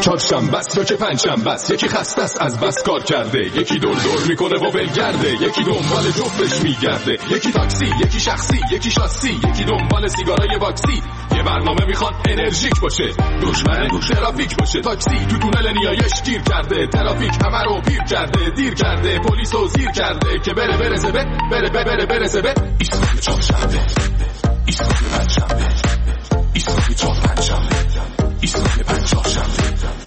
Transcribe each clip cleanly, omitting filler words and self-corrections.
چهارشنبه است یا که پنجشنبه است، یکی خسته است از بس کار کرده، یکی دور دور میکنه و ولگرده، یکی دنبال جفتش میگرده، یکی تاکسی، یکی شخصی، یکی شاسی، یکی دنبال سیگارای واکسی. یه برنامه میخواد انرژیک باشه، دشمن ترافیک باشه. تاکسی تو تونل نیایش گیر کرده، ترافیک همه رو پیر کرده، دیر کرده، پلیسو زیر کرده که بره زبه، بره زبه. ایستگاه چهارشنبه، ایستگاه پنجشنبه، ایستگاه چهارشنبه، ایستگاه پنجشنبه.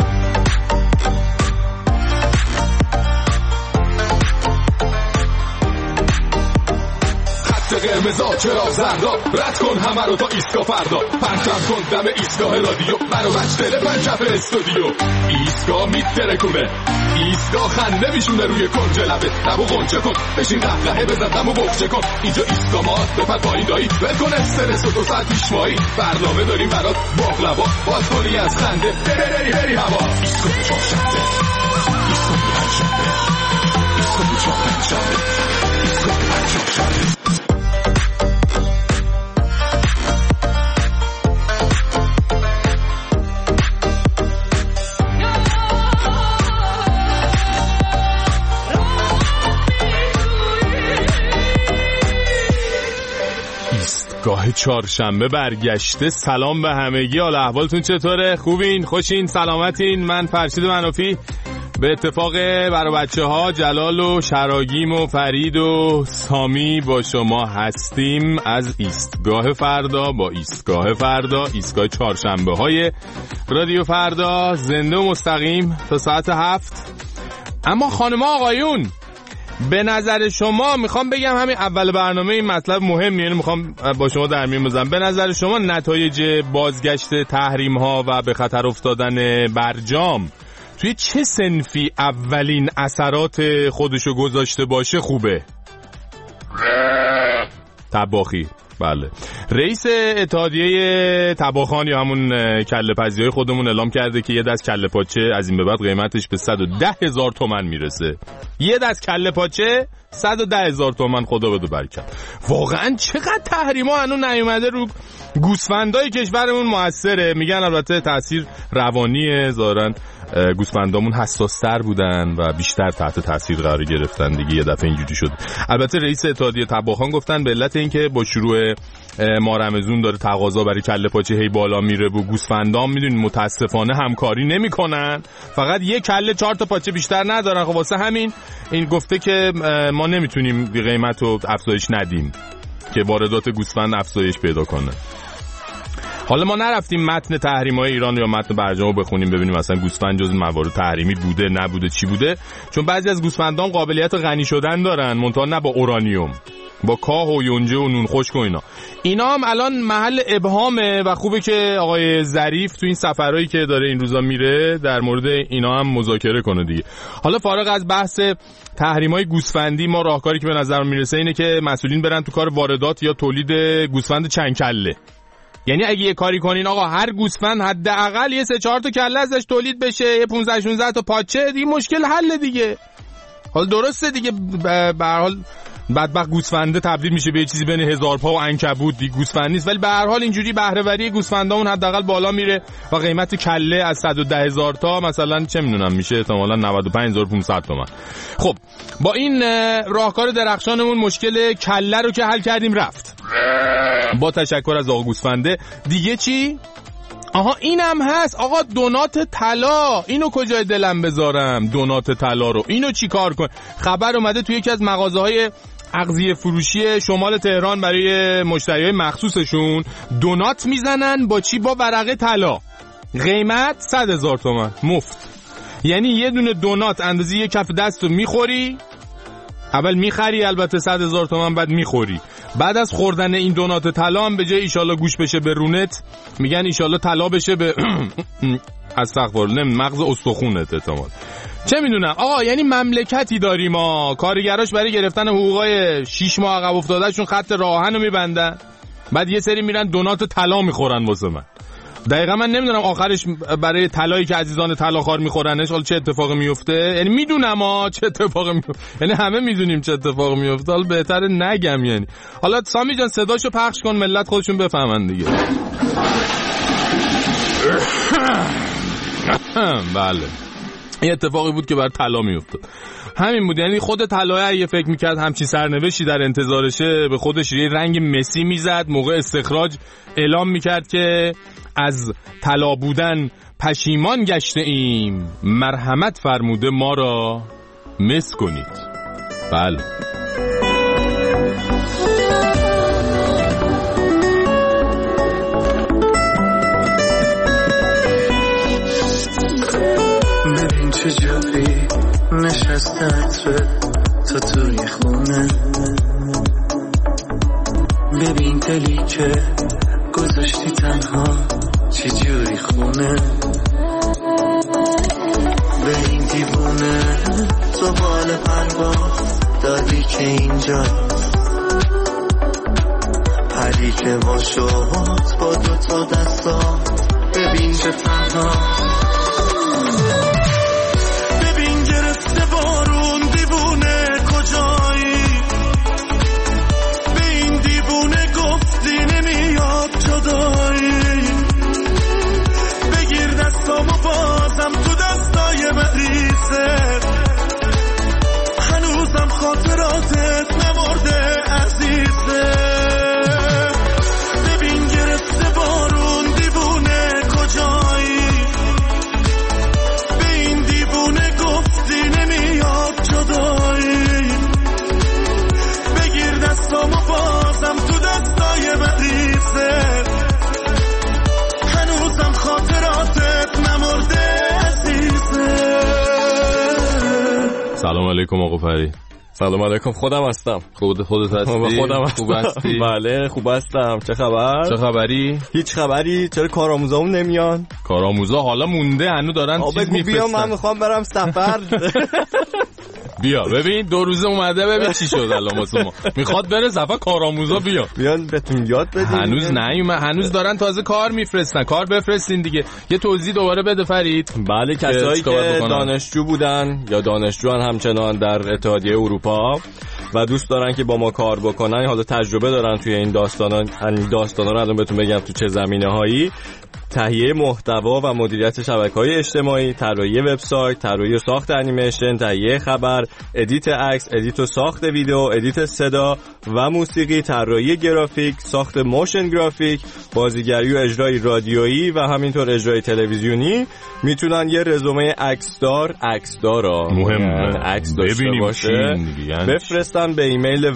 قرمزا چرا زردا، رد کن همه رو تا ایستگاه فردا، پرچم کن دم ایستگاه رادیو، برو بچه پنجف استودیو. ایستگاه میترکونه، ایستگاه خنده میشونه روی کنج لبه، لبو غنچه کن، بشین قهقهه بزن دمو بخچه کن. اینجا ایستگاه ماست، بپر پایین دایی، ول کن استرس و 2 ساعت پیشمایی، برنامه داریم برات باقلوا، باز کنی از خنده بری هوا. ایستگاه چهارشنبه، ایستگاه پنجشنبه، ایستگاه چهارشنبه، ایستگاه پنجشنبه. گاه چهارشنبه برگشته. سلام به همگی، حال احوالتون چطوره؟ خوبین؟ خوشین؟ سلامتین؟ من فرشید منافی به اتفاق برای بچه ها جلال و شراگیم و فرید و سامی با شما هستیم از ایستگاه فردا با ایستگاه فردا، ایستگاه چهارشنبه های رادیو فردا، زنده و مستقیم تا ساعت 7. اما خانم آقایون، به نظر شما میخوام بگم همین اول برنامه این مطلب مهم، یعنی میخوام با شما در میون بذارم، به نظر شما نتایج بازگشت تحریم ها و به خطر افتادن برجام توی چه صنفی اولین اثرات خودشو گذاشته باشه خوبه؟ طباخی. بله، رئیس اتحادیه طباخان یا همون کله پزیای خودمون اعلام کرده که یه دست کله پاچه از این به بعد قیمتش به 110,000 تومان میرسه. یه دست کله پاچه 110,000 تومان، خدا بده برکت. واقعا چقدر تحریما هنوز نیومده رو گوسفندای کشورمون موثره. میگن البته تاثیر روانیه، ظاهرا گوسفندامون حساس‌تر بودن و بیشتر تحت تاثیر قرار گرفتن دیگه، یه دفعه اینجوری شد. البته رئیس اتحادیه طباخان گفتن به علت اینکه با شروع ماه رمضان داره تقاضا برای کله پاچه هی بالا میره و گوسفندام میدونین متاسفانه همکاری نمیکنن، فقط یه کله 4 تا پاچه بیشتر ندارن. خب واسه همین این گفته که ما نمیتونیم قیمت رو افزایش ندیم که واردات گوسفند افزایش پیدا کنه. حالا ما نرفتیم متن تحریم‌های ایران یا متن برجام رو بخونیم ببینیم مثلا گوسفند جز موارد تحریمی بوده نبوده چی بوده، چون بعضی از گوسفندان قابلیت غنی شدن دارن، منتها نه با اورانیوم، با کاه و یونجه و نون خشک و اینا هم الان محل ابهامه و خوبه که آقای ظریف تو این سفرهایی که داره این روزا میره در مورد اینا هم مذاکره کنه دیگه. حالا فارغ از بحث تحریم‌های گوسفندی، ما راهکاری که به نظر میرسه اینه که مسئولین برن تو کار واردات یا تولید گوسفند چند کله. یعنی اگه یه کاری کنین آقا هر گوسفند حداقل یه 3-4 تا کله ازش تولید بشه، یه 15-16 تا پاچه، دیگه مشکل حل دیگه. حالا درسته دیگه، به هر حال بدبخت گوسفنده تبدیل میشه به یه چیزی بین 1000 پا و عنکبوت، دیگه گوسفند نیست، ولی به هر حال اینجوری بهره وری گوسفندامون حداقل بالا میره و قیمت کله از 110,000 تا مثلا چه میدونم میشه احتمالاً 95,500 تومان. خب با این راهکار درخشانمون مشکل کله رو که حل کردیم رفت. با تشکر از آقا گوسفنده. دیگه چی؟ آها اینم هست آقا، دونات طلا. اینو کجای دلم بذارم؟ دونات طلا رو اینو چی کار کن؟ خبر اومده توی یکی از مغازه‌های اغذیه فروشی شمال تهران برای مشتریای مخصوصشون دونات میزنن با چی؟ با ورقه طلا. قیمت 100,000 تومان مفت. یعنی یه دونه دونات اندازه یه کف دست رو میخوری، اول میخری البته 100,000 تومان، بعد میخوری. بعد از خوردن این دونات طلا هم به جای ایشالله گوش بشه به رونت، میگن ایشالله طلا بشه به استغفرالله مغز استخونت احتمال. چه میدونم آقا، یعنی مملکتی داریم ما کارگراش برای گرفتن حقوقای 6 ماه عقب افتادهشون خط راهنو میبندن، بعد یه سری میرن دونات طلا میخورن واسه من. دقیقا من نمیدونم آخرش برای طلایی که عزیزان طلاخوار میخورنش حالا چه اتفاقی میفته. یعنی میدونم چه اتفاقی میفته، یعنی همه میدونیم چه اتفاقی میفته، حالا بهتره نگم. یعنی حالا سامی جان صداشو پخش کن ملت خودشون بفهمن دیگه. بله این اتفاقی بود که بر طلا میافتاد. همین بود، یعنی خود طلا اگه فکر میکرد همچین سرنوشتی در انتظارشه به خودش یه رنگ مسی میزد، موقع استخراج اعلام میکرد که از طلا بودن پشیمان گشته ایم، مرحمت فرموده ما را مس کنید. بله ببین چجوری نشسته عطره تا توی خونه، ببین دلی که گذاشتی تنها چجوری خونه، به این دیوونه تو بال پرواز دادی که اینجا پری که با شد با دوتا دستا، ببین که تنها، ببین گرفته بارون دیوونه کجایی، به این دیوونه گفتی نمیاد جدایی، بگیر دستامو بازم تو دستای مریضه، هنوزم خاطراتت نمرده عزیزه، ببین گرفته بارون دیوونه کجایی، به این دیوونه گفتی نمیاد جدایی، بگیر دستامو بازم تو دستای مریضه، هنوزم خاطراتت نمرده عزیزه. سلام علیکم آقا فری. سلام علیکم، خودم هستم. خودت هستی؟ خودم خوب هستی؟ بله خوب هستم. چه خبر؟ چه خبری؟ هیچ خبری. چرا کارآموزامون نمیان؟ کارآموزا حالا مونده، هنو دارن چیز میفرستن. بیا من میخوام برم سفر. بیا ببین 2 روزه اومده، ببین چی شد الان واسه ما. میخواد بره سفر، کارآموزا بیان بهتون یاد بدین. هنوز نیومد، هنوز دارن تازه کار میفرستن. کار بفرستین دیگه. یه توضیح دوباره بده فرید. بله کسایی که دانشجو بودن یا دانشجوان همچنان در اتحادیه اروپا و دوست دارن که با ما کار بکنن، حالا تجربه دارن توی این داستانا رو الان بهتون بگم تو چه زمینه‌هایی: تهیه محتوا و مدیریت شبکه‌های اجتماعی، طراحی وبسایت، طراحی و ساخت انیمیشن، تهیه خبر، ادیت عکس، ادیت و ساخت ویدیو، ادیت صدا و موسیقی، طراحی گرافیک، ساخت موشن گرافیک، بازیگری و اجرای رادیویی و همینطور اجرای تلویزیونی. میتونن یه رزومه عکسدار مهمه عکس داشته باشه بفرستن به ایمیل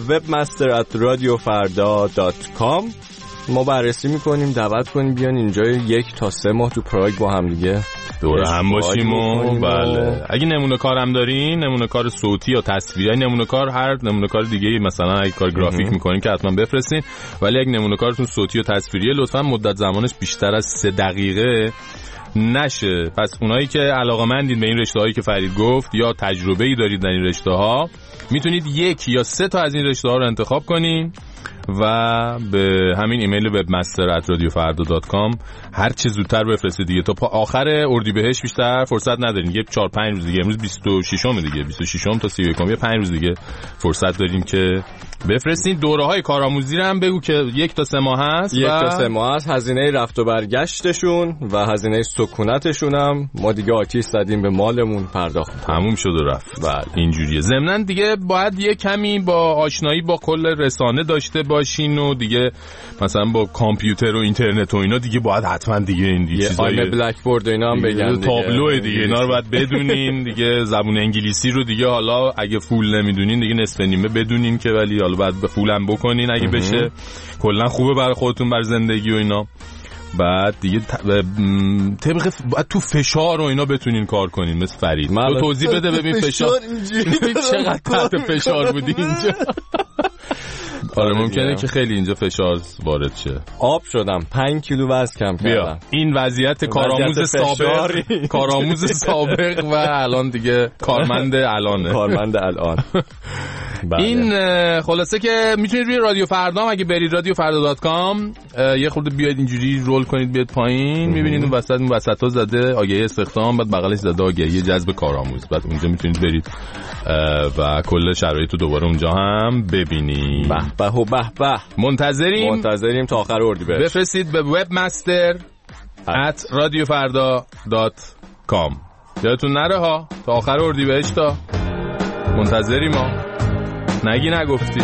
webmaster@radiofarda.com. ما بررسی میکنیم، دعوت کنیم بیان اینجا 1 تا 3 ماه تو پراگ با هم دیگه دور هم باشیم. بله اگه نمونه کارم دارین، نمونه کار صوتی یا تصویری، نمونه کار هر نمونه کار دیگه، مثلا اگه کار گرافیک میکنین که حتما بفرستین، ولی اگه نمونه کارتون صوتی و تصویریه لطفا مدت زمانش بیشتر از 3 دقیقه نشه. پس اونایی که علاقه‌مندین به این رشته‌هایی که فرید گفت یا تجربه‌ای دارید در این رشته‌ها، میتونید 1 یا 3 تا از این رشته‌ها رو انتخاب کنین و به همین ایمیل webmaster@radiofarda.com هر چه زودتر بفرستید دیگه، تا آخر اردیبهشت بیشتر فرصت ندارین. یه 4-5 روز دیگه، امروز 26م دیگه، 26م تا 31م، یه 5 روز دیگه فرصت داریم که بفرستین. دوره‌های کارآموزی رو هم بگو که 1 تا 3 ماه هست. 1 تا 3 ماه هست. هزینه رفت و برگشتشون و هزینه سکونتشون هم ما دیگه آتیش زدیم به مالمون، پرداخت تموم شد و رفت. بله اینجوریه. ضمناً دیگه باید یه کمی با آشنایی با کل رسانه داشته باشین و دیگه مثلا با کامپیوتر و اینترنت و اینا دیگه باید حتما دیگه این چیزای بلک بورد و اینا هم بگن دیگه، تابلو دیگه اینا رو باید بدونین دیگه. زبون انگلیسی رو دیگه حالا اگه فول نمیدونین دیگه نصف نیمه بدونین که، ولی حالا باید به فولم بکنین اگه بشه. کلا خوبه برای خودتون، برای زندگی و اینا. بعد دیگه طبق باید تو فشار و اینا بتونین کار کنین مثل فرید. تو توضیح بده ببین فشار چقدر تحت فشار بودی اینجا. آره ممکنه که خیلی اینجا فشار وارد شه. آب شدم، 5 کیلو وزن کم کردم. این وضعیت کارآموز سابق و الان دیگه کارمند الان. این خلاصه که میتونید روی رادیو فردا، اگه برید radiofarda.com یه خورده بیاید اینجوری رول کنید بیاد پایین، میبینید اون وسطا زده آگهی استخدام، بعد بغلش زده آگهی جذب کارآموز، بعد اونجا میتونید برید و کل شرایطو دوباره اونجا هم ببینید. به منتظریم تا آخر اردیبهشت. بفرستید به webmaster@radiofarda.com کام. یادتون نره ها، تا آخر اردیبهشت تا منتظری ما. نگی نگفتی.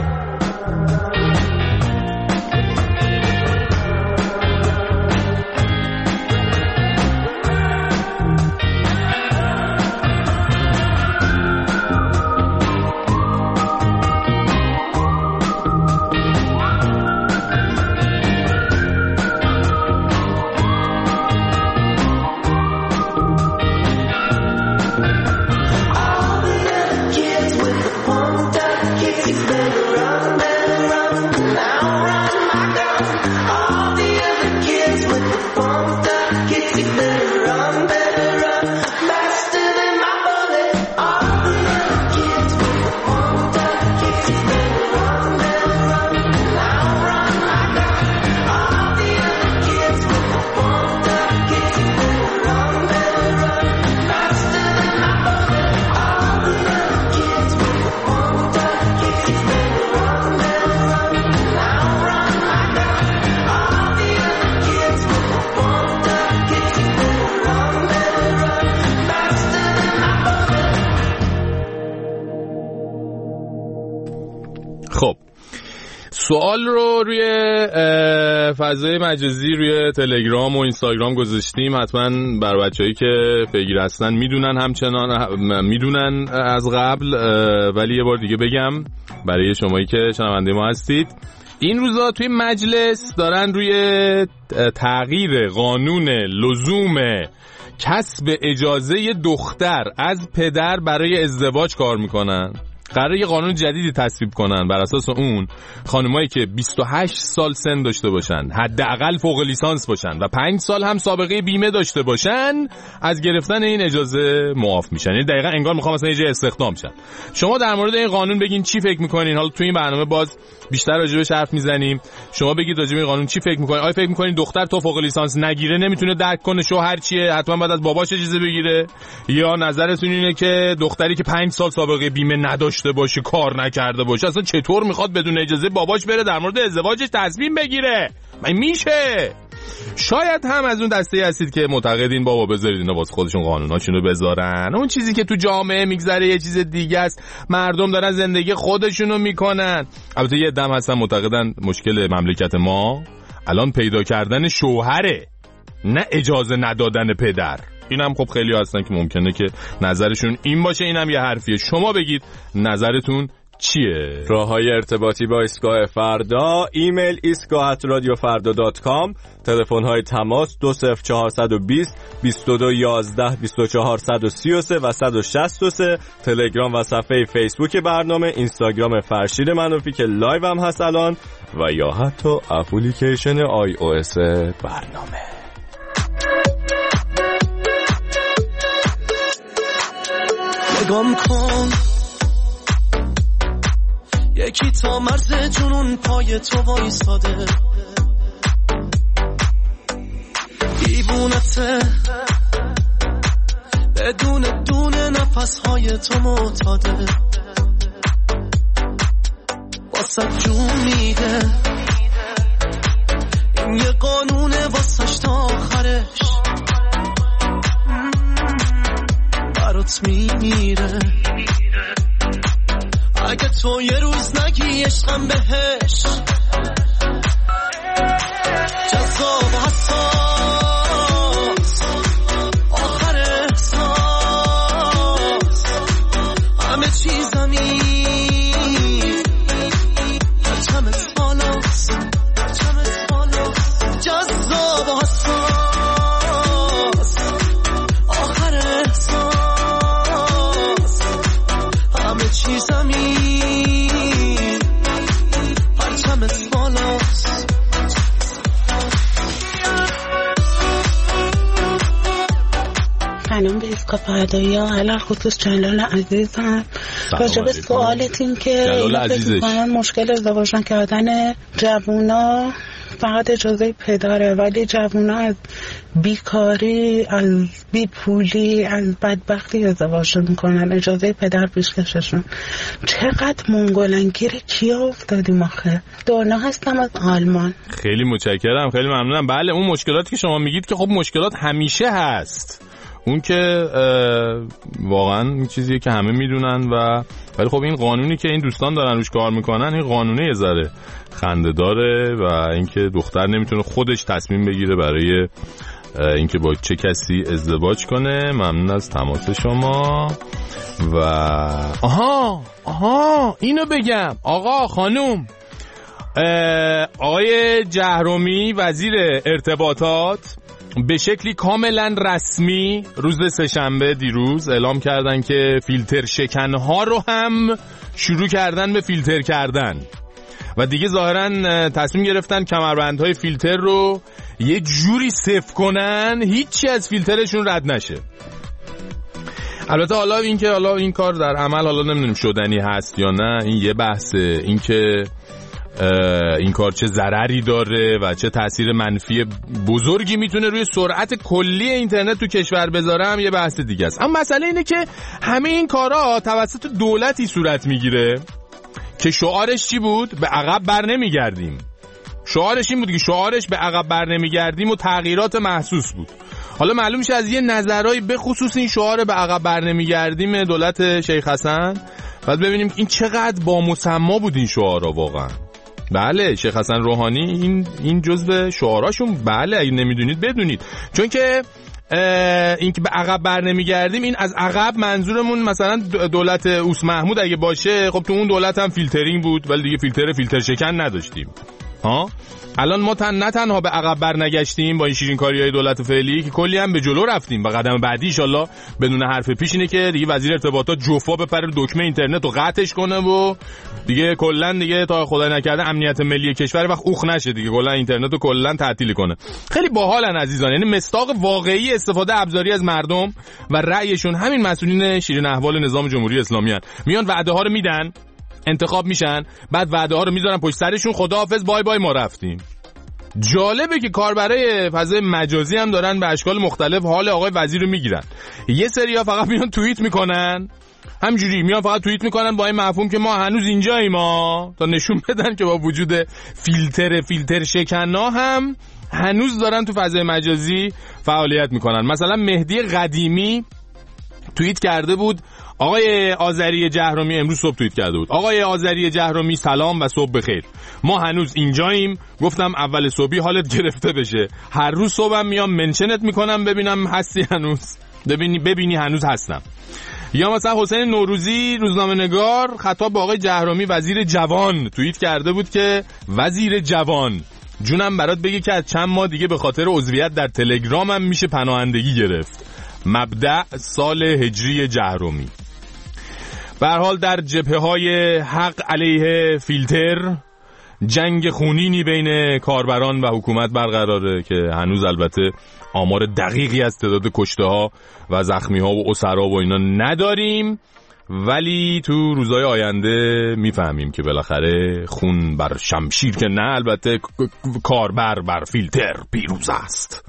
خب سوال رو روی فضای مجازی روی تلگرام و اینستاگرام گذاشتیم. حتما بر بچه‌هایی که پیگیر هستن میدونن، همچنان میدونن از قبل، ولی یه بار دیگه بگم برای شمایی که شنونده ما هستید. این روزا توی مجلس دارن روی تغییر قانون لزوم کسب اجازه دختر از پدر برای ازدواج کار میکنن. قراره یه قانون جدیدی تصویب کنن، بر اساس اون خانمایی که 28 سال سن داشته باشن، حداقل فوق لیسانس باشن و 5 سال هم سابقه بیمه داشته باشن، از گرفتن این اجازه معاف میشن. یعنی دقیقاً انگار میخوام مثلا یه جای استخدام شن. شما در مورد این قانون بگین چی فکر میکنین؟ حالا تو این برنامه باز بیشتر راجبش حرف میزنیم. شما بگید راجب این قانون چی فکر میکنین؟ آیا فکر میکنین دختر تو فوق لیسانس نگیره نمیتونه درک کنه شوهر چیه، حتما بعد از باباش اجازه بگیره؟ یا نظرتون اینه که دختری که 5 سال سابقه بیمه نداشته باشه، کار نکرده باشه، اصلا چطور میخواد بدون اجازه باباش بره در مورد ازدواجش تصمیم بگیره؟ من میشه؟ شاید هم از اون دسته هستید که معتقدین بابا بذارید اینا واسه خودشون قانوناشونو بذارن، اون چیزی که تو جامعه میگذره یه چیز دیگه است، مردم دارن زندگی خودشونو میکنن. البته یه دم هستن معتقدن مشکل مملکت ما الان پیدا کردن شوهره، نه اجازه ندادن پدر. اینم خب خیلی هستن که ممکنه که نظرشون این باشه. اینم یه حرفیه. شما بگید نظرتون چیه؟ راههای ارتباطی با ایستگاه فردا: ایمیل ایستگاه@radiofarda.com، تلفن‌های تماس 20420 2211 24133 و 163، تلگرام و صفحه فیسبوک برنامه، اینستاگرام فرشید منوفی که لایو هم هست الان، و یا حتی اپلیکیشن iOS برنامه. نگام کن یکی تا مرز جنون پای تو وایساده، دیوونته بدون دونه نفسهای تو معتاده، واسه جون میده این یه قانونه واسش تا آخرش برات میمیره. اگه تو یه روز نگی عشقم بهش، جذاب و حساس آخر احساس، همه چیزمی پرچم سالاس، جذاب و حساس آخر احساس، همه چیزمی سلام به ایستگاه فردایی ها، علال خصوص جلال عزیزم. راجع به سوالتون که مشکل ازدواج نکردن جوونا فقط اجازه پدره، ولی جوونا از بیکاری، از بیپولی، از بدبختی ازدواج میکنن، اجازه پدر پیشکششون. چقدر منگولنگیر کیا افتادیم آخه. دانا هستم از آلمان. خیلی متشکرم، خیلی ممنونم. بله اون مشکلاتی که شما میگید که خب مشکلات همیشه هست، اون که واقعا این چیزیه که همه میدونن و ولی خب این قانونی که این دوستان دارن روش کار میکنن این قانونه یه ذره خنده داره و اینکه دختر نمیتونه خودش تصمیم بگیره برای اینکه با چه کسی ازدواج کنه. ممنون از تماس شما. و اینو بگم آقا خانوم، آقای جهرومی وزیر ارتباطات به شکلی کاملا رسمی روز سه‌شنبه دیروز اعلام کردن که فیلتر شکنها رو هم شروع کردن به فیلتر کردن و دیگه ظاهرا تصمیم گرفتن کمربندهای فیلتر رو یه جوری صفر کنن هیچی از فیلترشون رد نشه. البته حالا این کار در عمل حالا نمیدونیم شدنی هست یا نه، این یه بحثه. این که این کار چه ضرری داره و چه تأثیر منفی بزرگی میتونه روی سرعت کلی اینترنت تو کشور بذاره هم یه بحث دیگه است. اما مسئله اینه که همه این کارا توسط دولتی صورت میگیره که شعارش چی بود؟ به عقب بر نمیگردیم. شعارش این بود که شعارش به عقب بر نمیگردیم و تغییرات محسوس بود. حالا معلوم میشه از یه نظرهای به خصوص این شعار به عقب بر نمیگردیم دولت شیخ حسن بعد ببینیم این چقدر با مسما بود این شعارها واقعا. بله شیخ حسن روحانی این جزء شعاراشون، بله اگه نمیدونید بدونید، چون که این که به عقب بر نمیگردیم این از عقب منظورمون مثلا دولت اوس محمود اگه باشه، خب تو اون دولت هم فیلترینگ بود ولی دیگه فیلتر شکن نداشتیم. الان ما نه تنها به عقب بر نگشتیم با این شیرینکاری‌های دولت فعلی که کلی هم به جلو رفتیم و قدم بعدی ان شاءالله بدون حرف پیش اینه که دیگه وزیر ارتباطات جفا بپره دکمه اینترنت رو قطعش کنه و دیگه کلا دیگه تا خدای نکرده امنیت ملی کشور وقت اوخ نشه دیگه کلا اینترنت رو کلا تعطیل کنه. خیلی باحالن عزیزان، یعنی مصداق واقعی استفاده ابزاری از مردم و رأیشون همین مسئولین شیرین احوال نظام جمهوری اسلامی ان. میان وعده ها رو میدن، انتخاب میشن، بعد وعده ها رو میذارن پشت سرشون، خداحافظ بای بای ما رفتیم. جالبه که کاربرای فضای مجازی هم دارن به اشکال مختلف حال آقای وزیر رو میگیرن. یه سری‌ها فقط میان توییت میکنن، همجوری میان فقط توییت میکنن با این مفهوم که ما هنوز اینجاییم تا نشون بدن که با وجود فیلتر شکن‌ها هم هنوز دارن تو فضای مجازی فعالیت میکنن. مثلا مهدی قدیمی توییت کرده بود، آقای آذری جهرومی امروز صبح توییت کرده بود، آقای آذری جهرومی سلام و صبح بخیر، ما هنوز اینجاییم، گفتم اول صبحی حالت گرفته بشه، هر روز صبحم میام منشنت میکنم ببینم هستی هنوز، ببینی هنوز هستم. یا مثلا حسین نوروزی روزنامه‌نگار خطاب به آقای جهرومی وزیر جوان توییت کرده بود که وزیر جوان جونم برات بگی که از چند ماه دیگه به خاطر عضویت در تلگرامم میشه پناهندگی گرفت. مبدأ سال هجری جهرومی. به هر حال در جبهه‌های حق علیه فیلتر جنگ خونینی بین کاربران و حکومت برقراره که هنوز البته آمار دقیقی از تعداد کشته‌ها و زخمی‌ها و اسرا و اینا نداریم، ولی تو روزهای آینده میفهمیم که بالاخره خون بر شمشیر که نه، البته کاربر بر فیلتر پیروز است.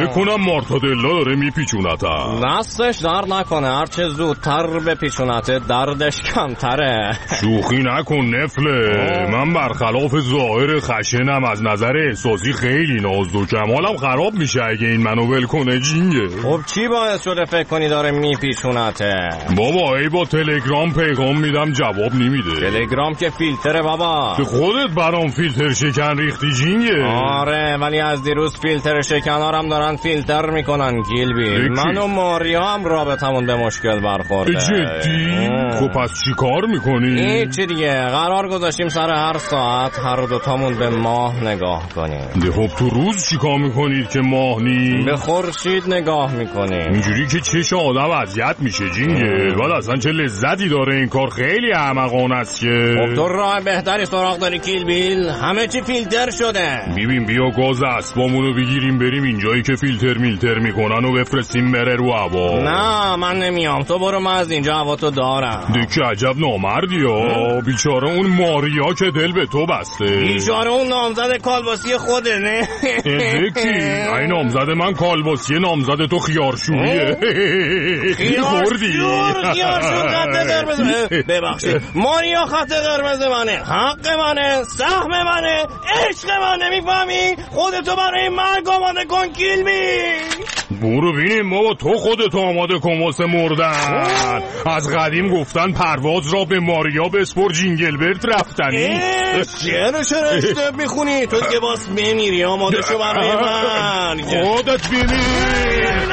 فکر کنم مارتادلا داره میپیچونتم. دستش در نکنه، هرچه زودتر بپیچونته دردش کمتره. شوخی نکن نفله، من برخلاف ظاهر خشنم، از نظر احساسی خیلی نازکم، حالم خراب میشه اگه این منو ول کنه جینگه. خب چی باعث شده فکر کنی داره میپیچونته؟ بابا ای با تلگرام پیغام میدم جواب نمیده. تلگرام که فیلتره بابا. که خودت برام فیلتر شکن ریختی جینگه. آره ولی از دیروز فیلتر شکنارم دارن فیلتر میکنن گیلبی. من و ماریا هم رابطمون به مشکل برخورده. جدی؟ خب پس چی کار میکنی؟ هیچی دیگه، قرار گذاشتیم سر هر ساعت هر دوتامون به ماه نگاه کنیم. خب تو روز چی کار میکنید که ماه نی؟ به خورشید نگاه میکنیم. اینجوری که چش آدم اذیت میشه جینگه. بعد اصلا چه لذتی داره این کار، خیلی احمقانه است که. خب تو راه بهتری سراغ داری کیل بیل، همه چی فیلتر شده. ببین بیا گاز اسبامونو بگیریم بریم اینجایی که فیلتر میلتر میکنن و بفرستیم بره رو هوا. نه من نمیام، تو برو، من از اینجا هوا تو دارم. دیگه عجب نامردی ها، بیچاره اون ماریا که دل به تو بسته. بیچاره اون نامزد کالباسی خوده نه. کی؟ این نامزد من کالباسی، نامزد تو خیارشوریه. خوردی؟ خیارشور خط قرمز. ببخشید ماریا خط قرمز منه، حق منه، سهم منه، عشق منه، میفهمی؟ خودتو برای مرگ آماده کن کیلمی. برو بینیم بابا، تو خودتو آماده کن واسه مردن. از قدیم گفتن پرواز را به ماریا بسپر جینگلبرت رفتنی. چرا اشتب میخونی؟ تو که باز میمیری، آماده شو برای مرگ. خودت بینیم.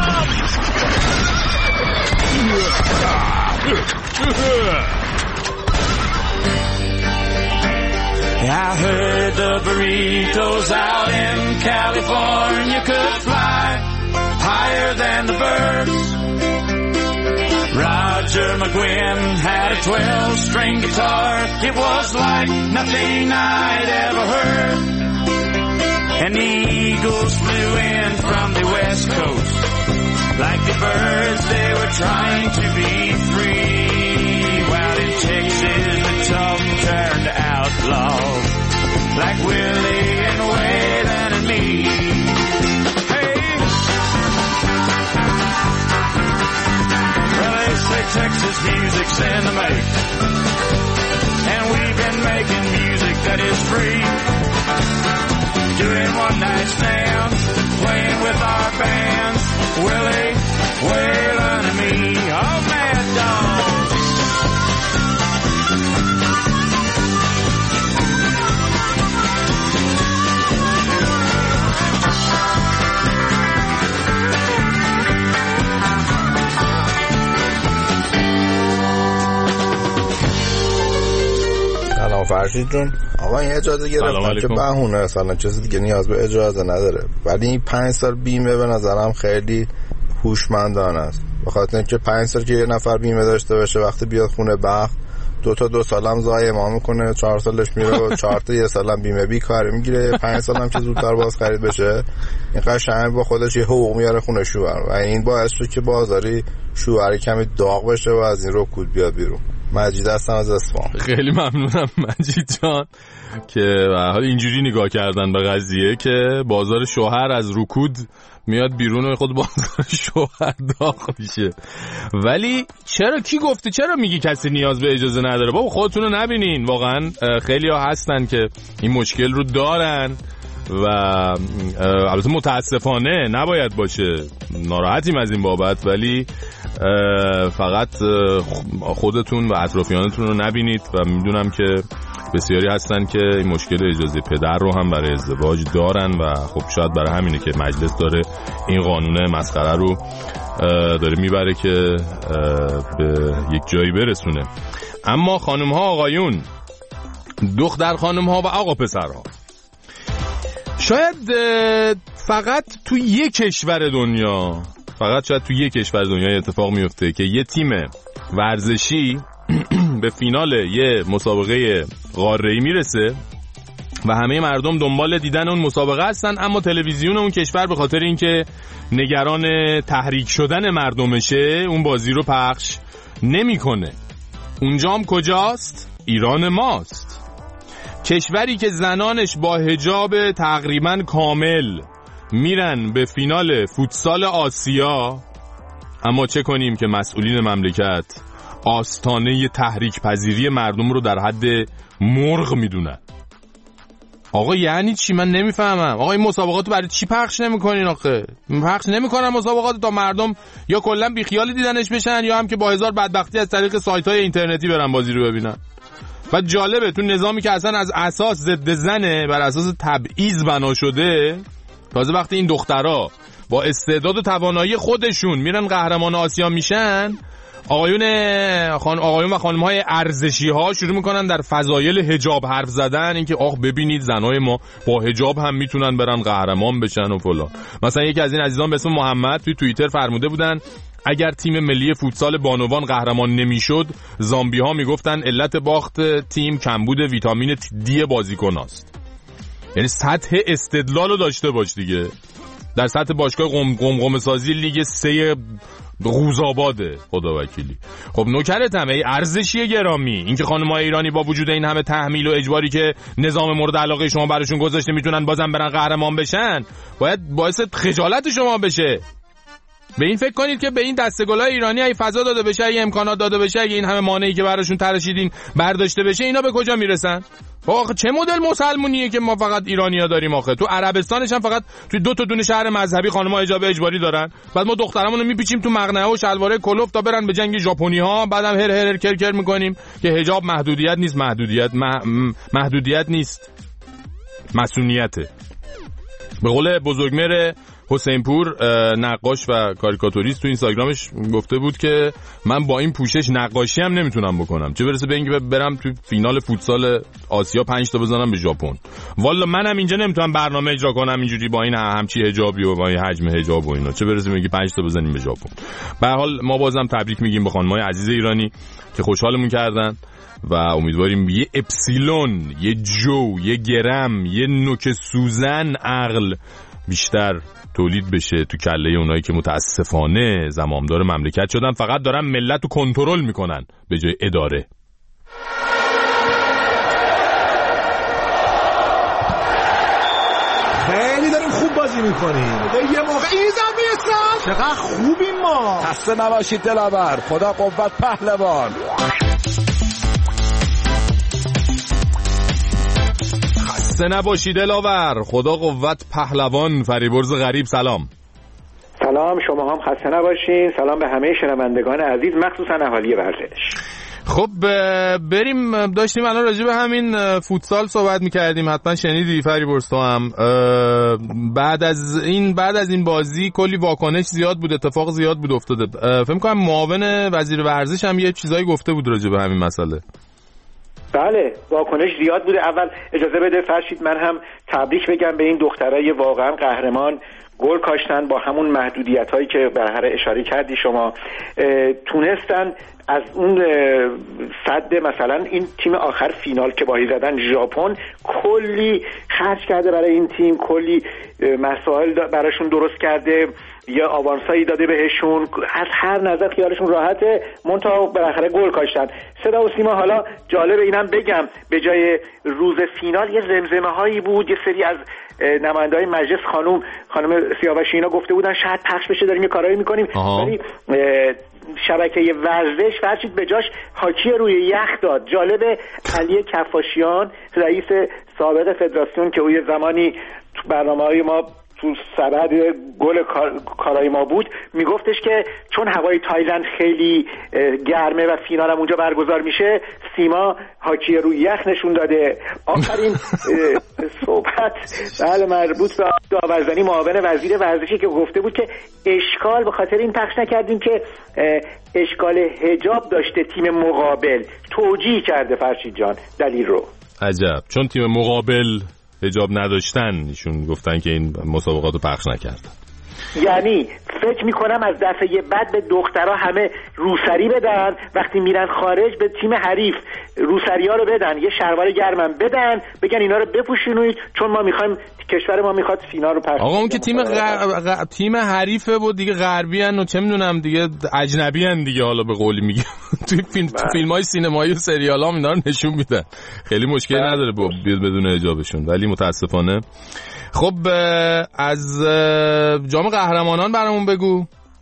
I heard the burritos out in California could fly higher than the birds. Roger McGuinn had a 12-string guitar. It was like nothing I'd ever heard. And eagles flew in from the west coast. Like the birds, they were trying to be free. While in Texas, the tough turned outlaws. Like Willie and Waylon and me. Hey! Well, they say Texas music's in the make. And we've been making music that is free. Doing one-night stands, playing with our bands. Willie, Waylon and me. Oh, Mad Dog. سلام فرشید جون. آقا این اجازه گرفتن که بهونه مثلا چیزی دیگه نیاز به اجازه نداره، ولی این 5 سال بیمه به نظرم خیلی هوشمندانه است. به خاطر اینکه 5 سال که یه نفر بیمه داشته باشه وقتی بیاد خونه بخت 2 سالم زایه ما میکنه، 4 سالش میره و 4 تا یه سالم بیمه بیکاری میگیره، 5 سالم که زودتر باز خرید بشه این قشنگ با خودش یه حقوق میاره خونه شوهر و این باعث شد که بازاری شوهر کمی داغ بشه و از این رکود بیاد بیرون. مجید هستم از اصفهان. خیلی ممنونم مجید جان که به حال اینجوری نگاه کردن به قضیه که بازار شوهر از رکود میاد بیرون و خود بازار شوهر داغ میشه. ولی چرا کی گفته چرا میگی کسی نیاز به اجازه نداره؟ بابا خودتون رو نبینین؟ واقعا خیلی ها هستن که این مشکل رو دارن و البته متاسفانه نباید باشه، ناراحتیم از این بابت، ولی فقط خودتون و اطرافیانتون رو نبینید و میدونم که بسیاری هستن که این مشکل اجازه پدر رو هم برای ازدواج دارن و خب شاید برای همینه که مجلس داره این قانون مسخره رو داره میبره که به یک جایی برسونه. اما خانم ها آقایون، دختر خانم ها و آقا پسرها، شاید فقط تو یک کشور دنیا اتفاق میفته که یه تیم ورزشی به فینال یه مسابقه قاره‌ای میرسه و همه مردم دنبال دیدن اون مسابقه هستن، اما تلویزیون اون کشور به خاطر اینکه نگران تحریک شدن مردمشه اون بازی رو پخش نمیکنه. اونجام کجاست؟ ایران ماست. کشوری که زنانش با حجاب تقریبا کامل میرن به فینال فوتسال آسیا، اما چه کنیم که مسئولین مملکت آستانه تحریک پذیری مردم رو در حد مرغ میدونن. آقا یعنی چی؟ من نمیفهمم. آقا این مسابقات برای چی پخش نمیکنین؟ آخه پخش نمیکنن مسابقات تا مردم یا کلا بیخیال دیدنش بشن یا هم که با هزار بدبختی از طریق سایت‌های اینترنتی برن بازی رو ببینن. و جالبه تو نظامی که اصلا از اساس ضد زنه، بر اساس تبعیض بنا شده، تازه وقتی این دخترها با استعداد و توانایی خودشون میرن قهرمان آسیا میشن، آقایون و خانم‌های ارزشی ها شروع میکنن در فضایل حجاب حرف زدن، اینکه آخ ببینید زنای ما با حجاب هم میتونن برن قهرمان بشن و فلان. مثلا یکی از این عزیزان به اسم محمد توی توییتر فرموده بودن اگر تیم ملی فوتسال بانوان قهرمان نمیشد، زامبی ها میگفتن علت باخت تیم کمبود ویتامین دی بازیکناست. یعنی سطح استدلال رو داشته باش دیگه. در سطح باشگاه قمقم سازی لیگ 3 قوزآباده خدا وکیلی. خب نوکرتم ای ارزشی گرامی، اینکه خانم‌های ایرانی با وجود این همه تحمیل و اجباری که نظام مورد علاقه شما براشون گذاشته میتونن بازم برن قهرمان بشن، باید باعث خجالت شما بشه. به این فکر کنید که به این دسته‌گل‌های ایرانی ای فضا داده بشه، ای امکانات داده بشه، اگه این همه مانعی که براشون تراشیدین برداشته بشه، اینا به کجا میرسن؟ آخه چه مدل مسلمونیه که ما فقط ایرانی‌ها داریم؟ آخه تو عربستانش هم فقط توی 2 تا دونه شهر مذهبی خانم‌ها حجاب اجباری دارن، بعد ما دخترامونو میپیچیم تو مقنعه و شلواره کلوف تا برن به جنگ ژاپنی‌ها، بعدم هر کر می‌کنیم که حجاب محدودیت نیست، محدودیت نیست، مسئولیته. به قول بزرگمهر حسین پور نقاش و کاریکاتوریست تو اینستاگرامش گفته بود که من با این پوشش نقاشی هم نمیتونم بکنم، چه برسه به اینکه برم تو فینال فوتسال آسیا 5 تا بزنم به ژاپن. والا منم اینجا نمیتونم برنامه اجرا کنم اینجوری با این همچی حجابی و با این حجم حجاب و اینا، چه برسه میگه 5 تا بزنیم به ژاپن. به هر حال ما بازم تبریک میگیم به خانم‌های عزیز ایرانی که خوشحالمون کردن و امیدواریم یه اپسیلون، یه جو، یه گرم، یه نوک سوزن عقل بیشتر تولید بشه تو کله اونایی که متاسفانه زمامدار مملکت شدن، فقط دارن ملت رو کنترل میکنن به جای اداره. خیلی داریم خوب بازی میکنیم. یه موقع ایزم میرسن چقدر خوبیم ما. خسته نباشید دلاور، خدا قوت پهلوان. خسته نباشید دلاور، خدا قوت پهلوان. فریبرز غریب سلام. سلام، شما هم خسته نباشین. سلام به همه شنوندگان عزیز، مخصوصا اهالی ورزش. خب بریم، داشتیم الان راجع به همین فوتسال صحبت می‌کردیم، حتما شنیدی فریبرز تو هم. بعد از این بازی کلی واکنش زیاد بود، اتفاق زیاد بود افتاده. فکر می‌کنم معاون وزیر ورزش هم یه چیزایی گفته بود راجع به همین مسئله. بله، واکنش زیاد بوده. اول اجازه بده فرشید من هم تبریک بگم به این دخترای واقعا قهرمان، گل کاشتن با همون محدودیت‌هایی که به هر اشاره کردی شما، تونستن از اون صد مثلا این تیم آخر فینال که باهی زدن ژاپن، کلی خرج کرده برای این تیم، کلی مسائل براشون درست کرده، یا آوانسایی داده بهشون، از هر نظر خیالشون راحته، منتها بالاخره گل کاشتن. صدا و سیما، حالا جالب اینم بگم به جای روز فینال یه زمزمه هایی بود، یه سری از نماینده‌های مجلس خانم سیاوشی اینا گفته بودن شاید پخش بشه، داریم یه کارایی میکنیم، ولی شبکه ورزش فرشید به جاش هاکی روی یخ داد. جالب، علی کفاشیان رئیس سابق فدراسیون که او یه زمانی تو برنامه‌های ما تو سبد گل کارای ما بود، میگفتش که چون هوای تایلند خیلی گرمه و فینال هم اونجا برگزار میشه، سیما هاکی روی یخ نشون داده. آخرین صحبت بله مربوط به داورزنی معاون وزیر ورزشی که گفته بود که اشکال به خاطر این پخش نکردیم که اشکال حجاب داشته تیم مقابل. توجیه کرده فرشید جان دلیل رو. عجب، چون تیم مقابل حجاب نداشتن ایشون گفتن که این مسابقات رو پخش نکردن. یعنی فکر میکنم از دفعه بعد به دخترها همه روسری بدن، وقتی میرن خارج به تیم حریف روسریا رو بدن، یه شلوار گرمم بدن، بگن اینا رو بپوشونید چون ما میخوایم کشور ما میخواد فینال رو پس. آقا اون که تیم حریفه بود دیگه، غربی ان و چه میدونم دیگه اجنبی ان دیگه، حالا به قولی میگه تو فیلم‌های سینمایی و سریال‌ها اینا رو نشون میدن، خیلی مشکلی نداره بیاد بدون حجابشون، ولی متاسفانه. خب از جام قهرمانان برامون بگو.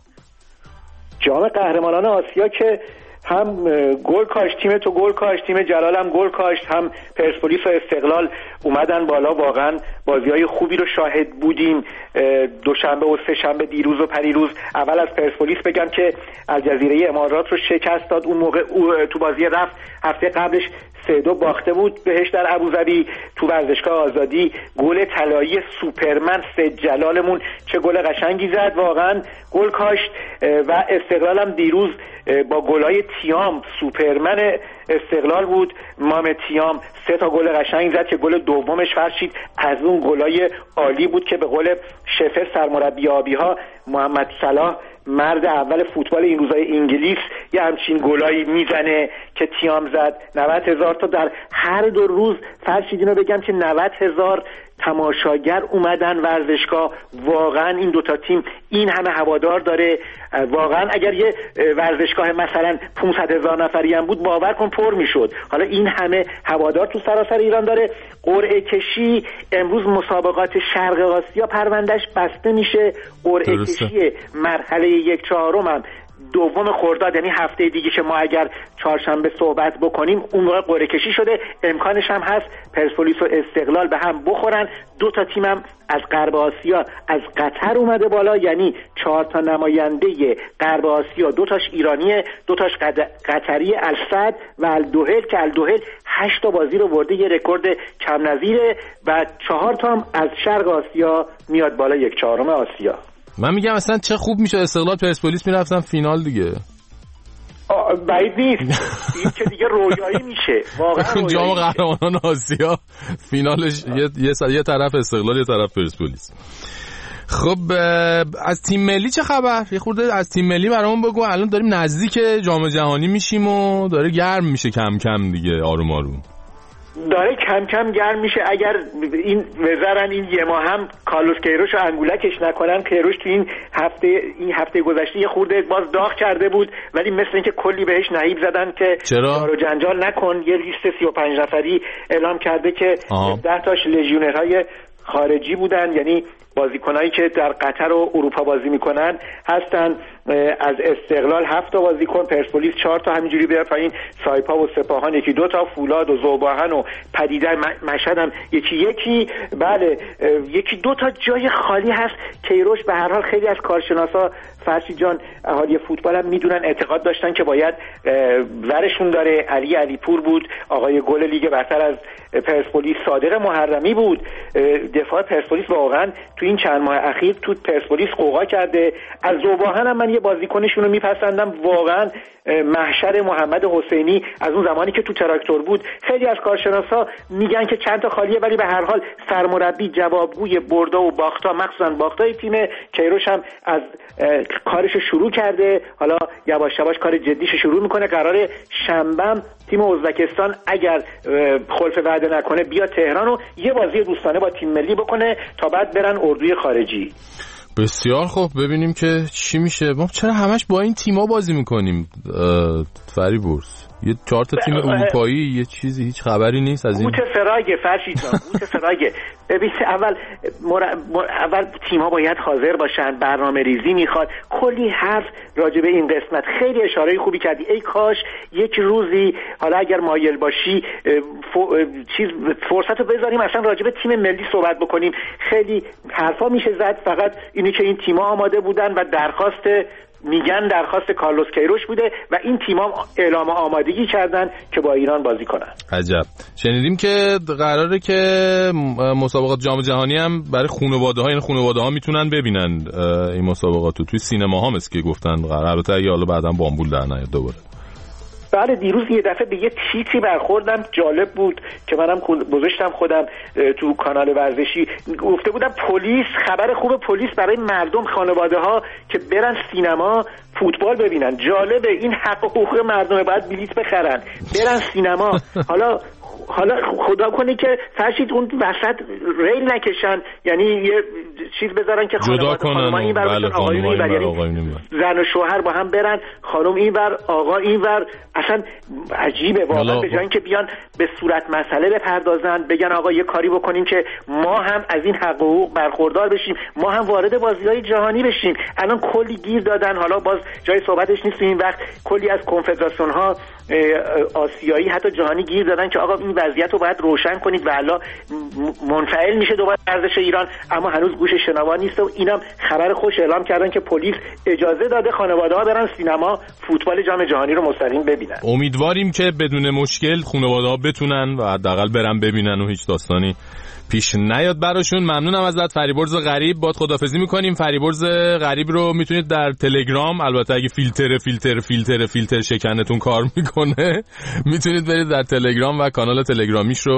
جام قهرمانان آسیا که هم گل کاشت تیم تو، گل کاشت تیم جلال هم گل کاشت، هم پرسپولیس و استقلال اومدن بالا. واقعا بازی‌های خوبی رو شاهد بودیم دوشنبه و سه شنبه، دیروز و پریروز. اول از پرسپولیس بگم که الجزیره امارات رو شکست داد. اون موقع تو بازی رفت هفته قبلش 3-2 باخته بود بهش در ابوظبی تو ورزشگاه آزادی. گل طلایی سوپرمن سید جلالمون چه گل قشنگی زد، واقعا گل کاشت. و استقلال هم دیروز با گلای تیام، سوپرمن استقلال بود مام تیام، 3 تا گل قشنگ زد که گل دومش فرشید از اون گلای عالی بود که به قول شفر سرمربی آبی‌ها محمد صلاح مرد اول فوتبال این روزای انگلیس یه همچین گلایی میزنه که تیام زد. 90,000 تا در هر 2 روز فرشید اینو بگم که 90,000 تماشاگر اومدن ورزشگاه. واقعا این دوتا تیم این همه هوادار داره. واقعا اگر یه ورزشگاه مثلا 500,000 نفری هم بود باور کن پر میشد. حالا این همه هوادار تو سراسر ایران داره. قرعه کشی امروز مسابقات شرق آسیا پروندهش بسته میشه. قرعه کشی مرحله 1/4 هم 2 خرداد، یعنی هفته دیگه که ما اگر چهارشنبه صحبت بکنیم اون موقع قرعه کشی شده. امکانش هم هست پرسپولیس و استقلال به هم بخورن. 2 تا تیم هم از غرب آسیا از قطر اومده بالا، یعنی 4 تا نماینده غرب آسیا، 2 تاش ایرانیه، 2 تاش قطری، السد و الدوهل که الدوهل 8 تا بازی رو برده، یه رکورد کم نظیره. و 4 تا هم از شرق آسیا میاد بالا 1/4 آسیا. من میگم اصلا چه خوب میشه استقلال پرسپولیس میرفتن فینال دیگه. بعید نیست این که دیگه رویایی میشه واقعا. جام قهرمانان آسیا فینالش یه طرف استقلال یه طرف پرسپولیس. خب از تیم ملی چه خبر؟ یه خورده از تیم ملی برامون بگو. الان داریم نزدیک جام جهانی میشیم و داره گرم میشه کم کم دیگه، آروم آروم داره کم کم گرم میشه. اگر این وزارن این یه ماه هم کارلوس کیروش رو انگولکش نکنن. کیروش تو این هفته گذشته یه خورده باز داغ کرده بود، ولی مثل اینکه کلی بهش نهیب زدن که دار و جنجال نکن. یه لیست 35 نفری اعلام کرده که 10 تاش لژیونرهای خارجی بودن، یعنی بازیکنایی که در قطر و اروپا بازی میکنن هستن. از استقلال 7 تا بازیکن، پرسپولیس 4 تا، همینجوری بیاد پایین سایپا و سپاهان 1-2 تا، فولاد و ذوباهن و پدیده مشهد هم 1-1. بله 1-2 تا جای خالی هست. کیروش به هر حال خیلی از کارشناسا فرشید جان اهالی فوتبال هم میدونن، اعتقاد داشتن که باید ورشون داره. علی پور بود آقای گل لیگ برتر از پرسپولیس، صادق محرمی بود. دفاع پرسپولیس واقعا تو این چند ماه اخیر تو پرسپولیس قوقا کرده. از ذوباهن هم من یه بازیکنشون رو میپسندم، واقعا محشر محمد حسینی از اون زمانی که تو تراکتور بود. خیلی از کارشناسا میگن که چند تا خالیه، ولی به هر حال سرمربی جوابگوی بردا و باختا، مخصوصا باختای تیم. کیروش هم از کارشو شروع کرده، حالا یواش یواش کار جدیشو شروع میکنه. قراره شنبه تیم ازبکستان اگر خلف وعده نکنه بیا تهران و یه بازی دوستانه با تیم ملی بکنه تا بعد برن اردوی خارجی. بسیار خوب، ببینیم که چی میشه. ما چرا همش با این تیما بازی میکنیم فریبورس؟ یه 4 تا تیم اروپایی یه چیزی هیچ خبری نیست از این. بوت فراگه فرشید جان، بوت فراگه. ببین اول تیم‌ها باید حاضر باشن، برنامه ریزی میخواد. کلی حرف راجع به این قسمت، خیلی اشاره خوبی کردی. ای کاش یک روزی حالا اگر مایل باشی فرصت رو بذاریم اصلا راجع به تیم ملی صحبت بکنیم. خیلی حرفا میشه زد، فقط اینی که این تیم‌ها آماده بودن و درخواست کارلوس کیروش بوده و این تیم‌ها اعلام آمادگی کردن که با ایران بازی کنن. عجب. شنیدیم که قراره که مسابقات جام جهانی هم برای خانواده‌ها، این خانواده‌ها میتونن ببینن این مسابقات رو توی سینما ها، مثل که گفتن قراره تا حالا بعداً بامبول در نیاد دوباره. بله دیروز یه دفعه به یه تیتری برخوردم، جالب بود که منم گذاشتم خودم تو کانال ورزشی، گفته بودم پلیس، خبر خوب پلیس برای مردم، خانواده ها که برن سینما فوتبال ببینن. جالبه، این حق و حقوق مردمه، باید بلیط بخرن برن سینما. حالا خدا کنه که فرشید اون وسط ریل نکشن، یعنی یه چیز بذارن که جدا کنن، این بله آقایون این بر، زن و شوهر با هم برن، خانم این ور آقا این ور. اصلا عجیبه واقعا، به جای اینکه بیان به صورت مسئله بپردازن، بگن آقا یه کاری بکنیم که ما هم از این حق و حقوق برخوردار بشیم، ما هم وارد بازی‌های جهانی بشیم. الان کلی گیر دادن، حالا باز جای صحبتش نیست این وقت، کلی از کنفدراسیون‌ها آسیایی حتی جهانی گیر دادن که آقا این وضعیت رو باید روشن کنید و الا منفعل میشه دوباره ورزش ایران، اما هنوز گوش شنوا نیست. و اینم خبر خوش اعلام کردن که پلیس اجازه داده خانواده‌ها برن سینما فوتبال جام جهانی رو مستقیم ببینن. امیدواریم که بدون مشکل خانواده‌ها بتونن و حداقل برن ببینن و هیچ داستانی پیش نیاد براشون. ممنونم ازت فریبرز غریب، باد خدافظی میکنیم. فریبرز غریب رو میتونید در تلگرام، البته اگه فیلتر شکنتون کار میکنه میتونید برید در تلگرام و کانال تلگرامیش رو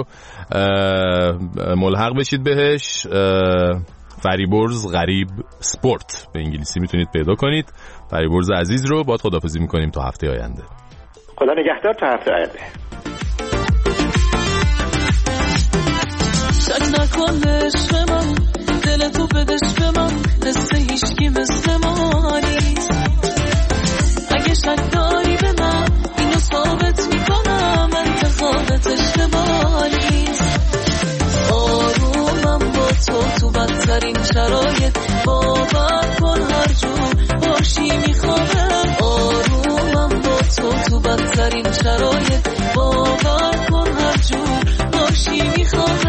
ملحق بشید بهش، فریبرز غریب سپورت به انگلیسی میتونید پیدا کنید. فریبرز عزیز رو باد خدافظی میکنیم تا هفته آینده. خدا نگهدار تا هفته آینده. شک نکن عشق من، دل تو بدش به من، قصه هیچکی مثل ما نیست. اگه شک داری به من، اینو ثابت میکنم انتخابت اشتباه نیست. آرومم با تو بدترین شرایط، باور کن هر جور باشی میخوام. آرومم با تو بدترین شرایط، باور کن هر جور باشی میخوام.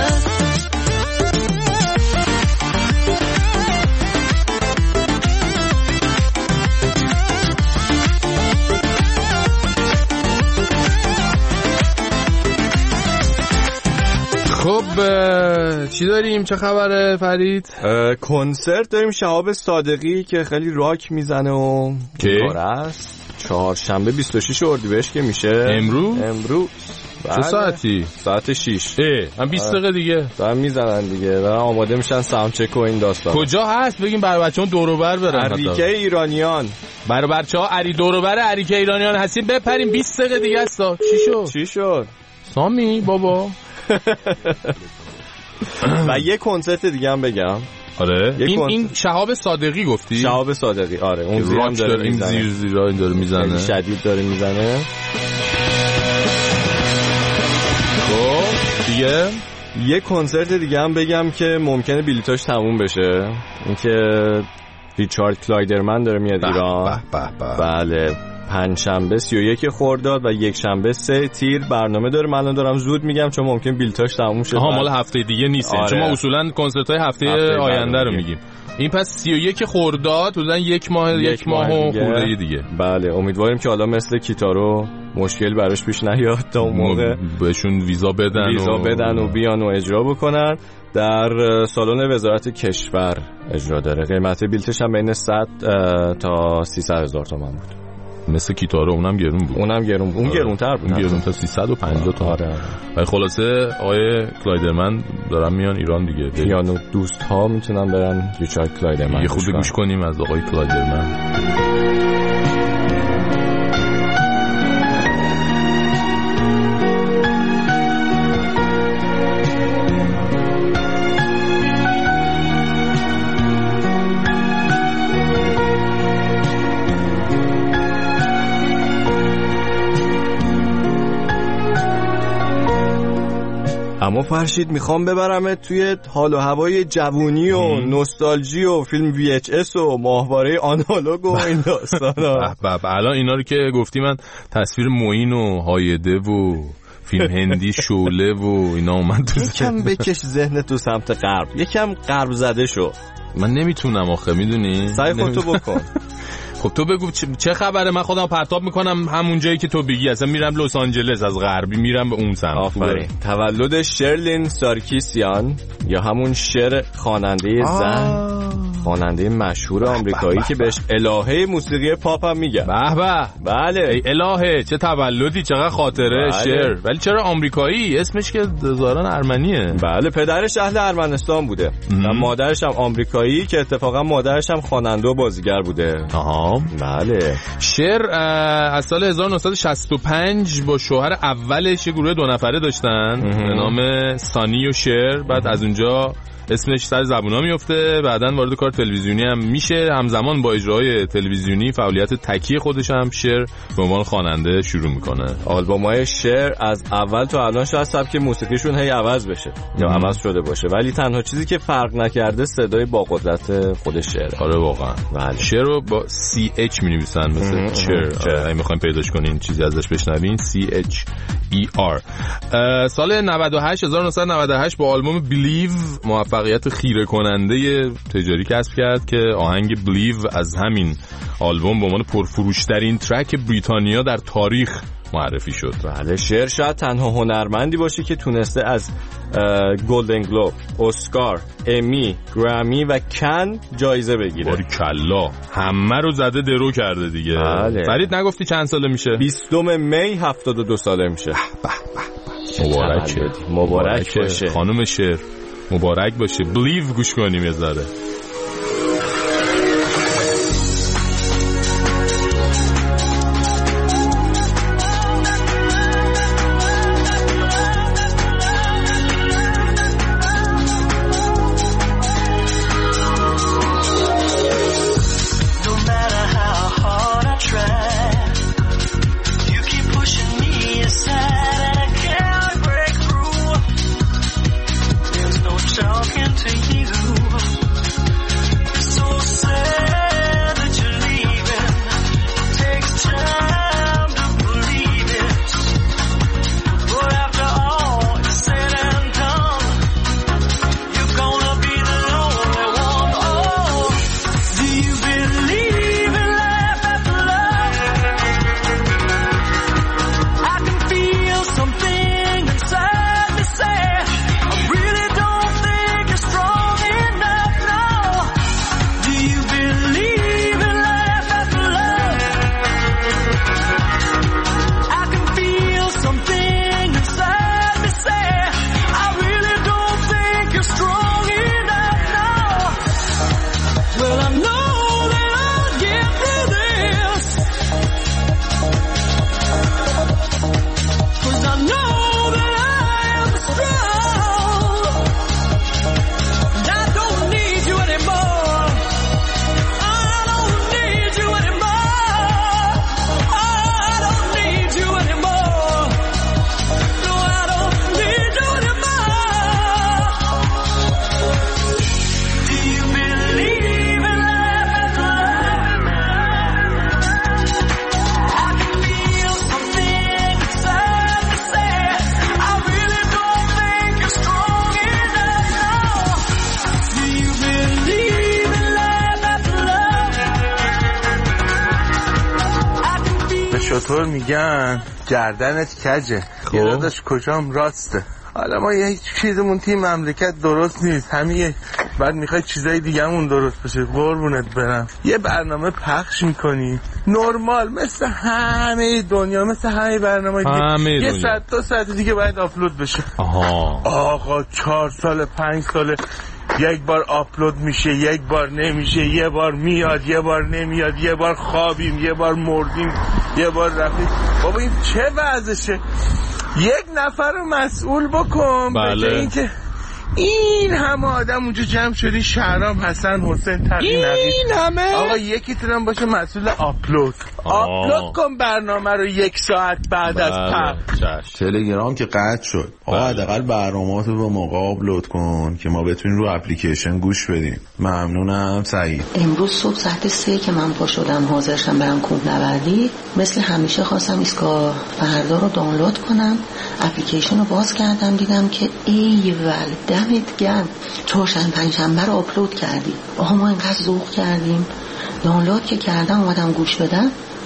خب چی داریم؟ چه خبره فرید؟ کنسرت داریم شهاب صادقی که خیلی راک میزنه و کار است. چهارشنبه 26 اردیبهشت که میشه امروز. چه ساعتی؟ ساعت 6. هم 20 دقیقه دیگه دارن میزنن دیگه، دارن آماده میشن ساوند چک و این داستان. کجا هست بگیم برای بچه‌ها دور و بر برن؟ اریکه ایرانیان. برای بچه‌ها دور و بر اریکه ایرانیان هستیم، بپریم 20 دقیقه دیگه است. چی شد؟ سامی بابا. و یه کنسرت دیگه هم بگم. آره این شهاب صادقی گفتی؟ شهاب صادقی آره، اون زیرم داره این زیرا این داره میزنه، شدید داره میزنه. خب دیگه یه کنسرت دیگه هم بگم که ممکنه بلیتاش تموم بشه، اینکه ریچارد کلایدرمن داره میاد ایران. بله، پنجشنبه 31 خرداد و یک شنبه 3 تیر برنامه داره. من دارم زود میگم چون ممکن بلیتاش تموم شه. مال هفته دیگه نیست. آره. چون ما اصولا کنسرت‌های هفته آینده رو میگیم. این پس 31 خرداد حدوداً یک ماه و خورده دیگه. بله، امیدواریم که حالا مثل کیتارو مشکل براش پیش نیاد تا اون موقع بهشون ویزا بدن و بیان و اجرا بکنن. در سالن وزارت کشور اجرا داره. قیمت بلیتش هم بین 100 تا 300 هزار تومان بود. مثل کیتارو اونم گرون بود. اون گرونتر بود. اون گرونتر 350 تا. آره. و خلاصه آقای کلایدرمن دارن میان ایران دیگه. پیانو دوست ها میتونن برن ریچارد کلایدرمن. یه خود گوش کنیم از آقای کلایدرمن. اما فرشید میخوام ببرمت توی حال و هوای جوونی و نوستالژی و فیلم VHS و ماهواره آنالوگ و این داستانا. الان اینا رو که گفتی من تصویر معین و هایده و فیلم هندی شعله و اینا اومد تو یکم بکش ذهن تو سمت غرب، یکم غرب زده شو. من نمیتونم آخه، میدونی سعی خودتو بکن. خب تو بگو چه خبره؟ من خودم پرتاب میکنم همون جایی که تو بگی. اصلا میرم لس آنجلس، از غربی میرم به اون سمت. آفرین. تولد شرلین سارکیسیان یا همون شر خواننده زن خواننده مشهور آمریکایی که بهش الهه موسیقی پاپ هم میگن. به بله ای الهه، چه تولدی، چقدر خاطره. بله. شعر، ولی چرا آمریکایی؟ اسمش که ظاهرا ارمنیه. بله پدرش اهل ارمنستان بوده و مادرش هم آمریکایی که اتفاقا مادرش هم خواننده و بازیگر بوده. آها بله. شعر از سال 1965 با شوهر اولش یه گروه 2 نفره داشتن به نام سانی و شعر. بعد از اونجا اسمش سر زبونا میفته، بعدن وارد کار تلویزیونی هم میشه. همزمان با اجرای تلویزیونی فعالیت تکی خودش هم شعر به عنوان خواننده شروع میکنه. آلبومای شعر از اول تا الان شاید سبک موسیقیشون هی عوض بشه یا عوض شده باشه، ولی تنها چیزی که فرق نکرده صدای با قدرت خود شعر. آره واقعا. بله. شعر رو با CH می‌نویسن مثل شعر. اگه می‌خوایم پیداش کنین چیزی ازش بشنوین CHER. سال 1998 با آلبوم بلیو موفقیت خیره کننده تجاری کسب کرد که آهنگ بلیو از همین آلبوم به عنوان پرفروشترین ترک بریتانیا در تاریخ معرفی شد. بله. شعر شاید تنها هنرمندی باشه که تونسته از گلدن گلوب، اسکار، امی، گرامی و کن جایزه بگیره. باریکلا، همه رو زده درو کرده دیگه. بله. فرید نگفتی چند ساله میشه؟ 20 می 72 ساله میشه. مبارک باشه خانم شعر، مبارک باشه. بلیو گوش کنیم یه ذره. شطور میگن گردنت کجه، یادش کجام راسته. حالا ما یه چیزمون تیم مملکت درست نیست، همین بعد میخوای چیزای دیگه‌مون درست بشه. قربونت برم یه برنامه پخش میکنی نرمال مثل همه دنیا، مثل همه برنامه دیگه، یه ساعت 2 ساعت دیگه باید آپلود بشه. آقا 4 سال 5 سال یک بار آپلود میشه، یک بار نمیشه، یه بار میاد، یه بار نمیاد، یه بار خوابیم، یه بار مردیم، یه بار رفتیم. بابا این چه وضعشه؟ یک نفر رو مسئول بکن. بله. به اینکه این همه آدم اونجا جمع شدی، شهرام، حسن، حسین، تقی، نقی، این همه آقا یکی تونم باشه مسئول آپلود. آپلود کن برنامه رو 1 ساعت بعد از پخش. تلگرام که قطع شد، آقا حداقل برنامه‌ات رو به موقع آپلود کن که ما بتونیم رو اپلیکیشن گوش بدیم. ممنونم سعید. امروز صبح ساعت 3 که من پا شدم حاضر شدم برم کوهنوردی، مثل همیشه خواستم ایستگاه فردا رو دانلود کنم. اپلیکیشن رو باز کردم دیدم که ایول دمت گرم، چهارشنبه پنجشنبه رو آپلود کردی. آها ما اینقدر ذوق کردیم. دانلود که کردم اومدم گوش بدم،